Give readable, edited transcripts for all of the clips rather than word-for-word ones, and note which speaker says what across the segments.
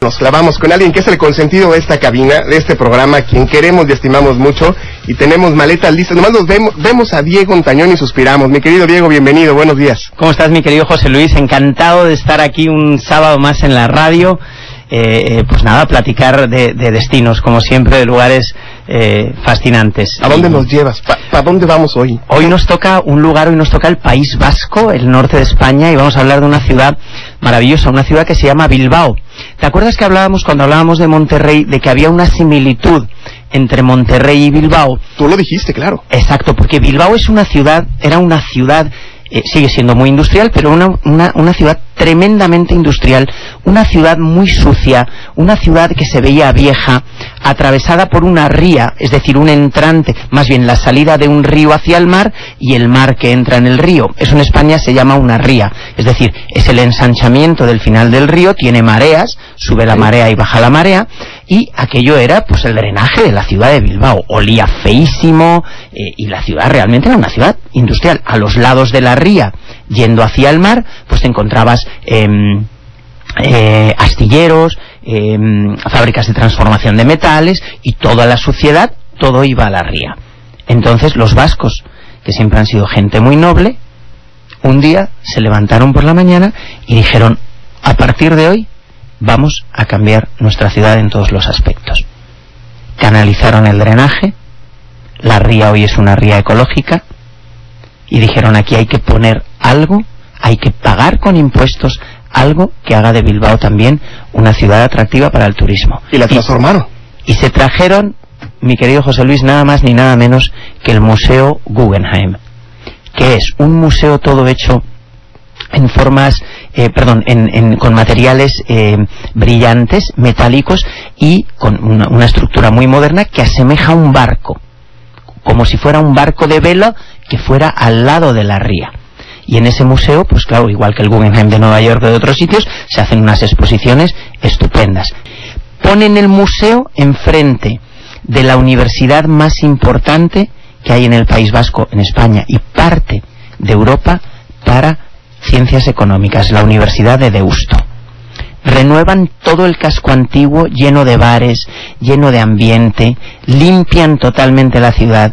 Speaker 1: nos clavamos con alguien que es el consentido de esta cabina, de este programa, quien queremos y estimamos mucho, y tenemos maletas listas. Nomás nos vemos a Diego Ontañón y suspiramos. Mi querido Diego, bienvenido, buenos días.
Speaker 2: ¿Cómo estás, mi querido José Luis? Encantado de estar aquí un sábado más en la radio. Pues nada, platicar de destinos, como siempre, de lugares fascinantes.
Speaker 1: ¿A dónde nos llevas? ¿Para dónde vamos hoy?
Speaker 2: Hoy nos toca un lugar, hoy nos toca el País Vasco, el norte de España, y vamos a hablar de una ciudad maravillosa, una ciudad que se llama Bilbao. ¿Te acuerdas que cuando hablábamos de Monterrey, de que había una similitud entre Monterrey y Bilbao?
Speaker 1: Tú lo dijiste, claro.
Speaker 2: Exacto, porque Bilbao era una ciudad, sigue siendo muy industrial, pero una ciudad tremendamente industrial, una ciudad muy sucia, una ciudad que se veía vieja, atravesada por una ría, es decir, un entrante, más bien la salida de un río hacia el mar y el mar que entra en el río. Eso en España se llama una ría, es decir, es el ensanchamiento del final del río, tiene mareas, sube la marea y baja la marea, y aquello era pues el drenaje de la ciudad de Bilbao. Olía feísimo, y la ciudad realmente era una ciudad industrial. A los lados de la ría, yendo hacia el mar, pues te encontrabas astilleros, fábricas de transformación de metales, y toda la suciedad, todo iba a la ría. Entonces los vascos, que siempre han sido gente muy noble, un día se levantaron por la mañana y dijeron: a partir de hoy vamos a cambiar nuestra ciudad en todos los aspectos. Canalizaron el drenaje, la ría hoy es una ría ecológica, y dijeron: aquí hay que poner algo, hay que pagar con impuestos algo que haga de Bilbao también una ciudad atractiva para el turismo.
Speaker 1: Y la transformaron.
Speaker 2: Y se trajeron, mi querido José Luis, nada más ni nada menos que el Museo Guggenheim, que es un museo todo hecho en formas, con materiales brillantes, metálicos, y con una estructura muy moderna que asemeja a un barco, como si fuera un barco de vela que fuera al lado de la ría. Y en ese museo, pues claro, igual que el Guggenheim de Nueva York o de otros sitios, se hacen unas exposiciones estupendas. Ponen el museo enfrente de la universidad más importante que hay en el País Vasco, en España, y parte de Europa para ciencias económicas, la Universidad de Deusto. Renuevan todo el casco antiguo, lleno de bares, lleno de ambiente, limpian totalmente la ciudad,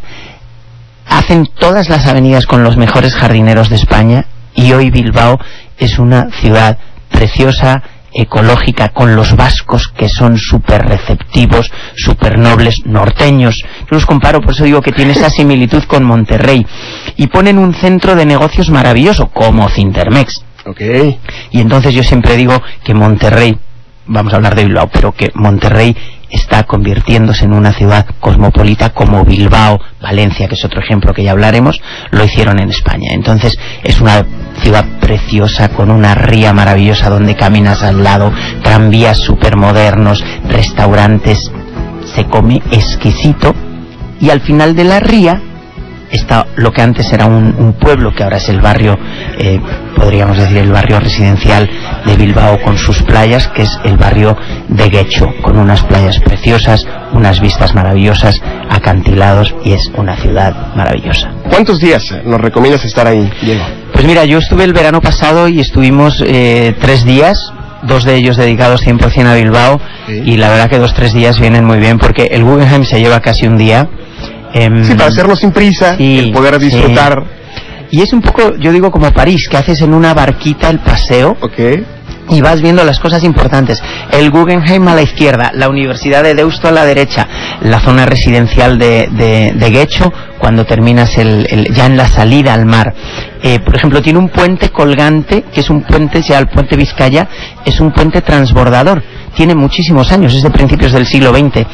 Speaker 2: hacen todas las avenidas con los mejores jardineros de España, y hoy Bilbao es una ciudad preciosa, ecológica, con los vascos, que son súper receptivos, súper nobles, norteños. Yo los comparo, por eso digo que tiene esa similitud con Monterrey. Y ponen un centro de negocios maravilloso, como Cintermex.
Speaker 1: Okay.
Speaker 2: Y entonces yo siempre digo que Monterrey, vamos a hablar de Bilbao, pero que Monterrey está convirtiéndose en una ciudad cosmopolita, como Bilbao, Valencia, que es otro ejemplo que ya hablaremos, lo hicieron en España. Entonces es una ciudad preciosa, con una ría maravillosa donde caminas al lado, tranvías supermodernos, restaurantes, se come exquisito, y al final de la ría está lo que antes era un pueblo, que ahora es el barrio, podríamos decir el barrio residencial de Bilbao, con sus playas, que es el barrio de Getxo, con unas playas preciosas, unas vistas maravillosas, acantilados, y es una ciudad maravillosa.
Speaker 1: ¿Cuántos días nos recomiendas estar ahí, Diego?
Speaker 2: Pues mira, yo estuve el verano pasado y estuvimos 3 días, 2 de ellos dedicados 100% a Bilbao, sí. Y la verdad que 2-3 días vienen muy bien, porque el Guggenheim se lleva casi un día.
Speaker 1: Sí, para hacerlo sin prisa, sí, el poder disfrutar.
Speaker 2: Sí. Y es un poco, yo digo, como París, que haces en una barquita el paseo.
Speaker 1: Okay.
Speaker 2: Y vas viendo las cosas importantes. El Guggenheim a la izquierda, la Universidad de Deusto a la derecha, la zona residencial de Getxo, cuando terminas ya en la salida al mar. Por ejemplo, tiene un puente colgante, que es un puente, ya el puente Vizcaya, es un puente transbordador. Tiene muchísimos años, es de principios del siglo XX.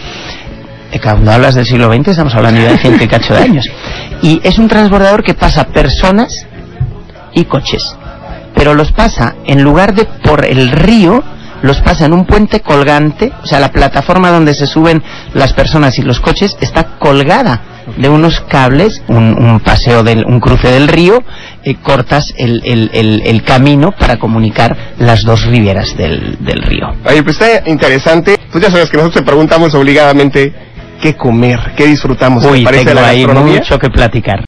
Speaker 2: Cuando hablas del siglo XX estamos hablando de 100 y cacho de años. Y es un transbordador que pasa personas y coches, pero los pasa, en lugar de por el río, los pasa en un puente colgante. O sea, la plataforma donde se suben las personas y los coches está colgada de unos cables, un cruce del río, cortas el camino para comunicar las dos riberas del río.
Speaker 1: Oye, pues está interesante. Pues ya sabes que nosotros te preguntamos obligadamente qué comer, qué disfrutamos.
Speaker 2: Uy,
Speaker 1: ¿Te parece
Speaker 2: tengo
Speaker 1: la
Speaker 2: ahí
Speaker 1: gastronomía?
Speaker 2: Mucho que platicar.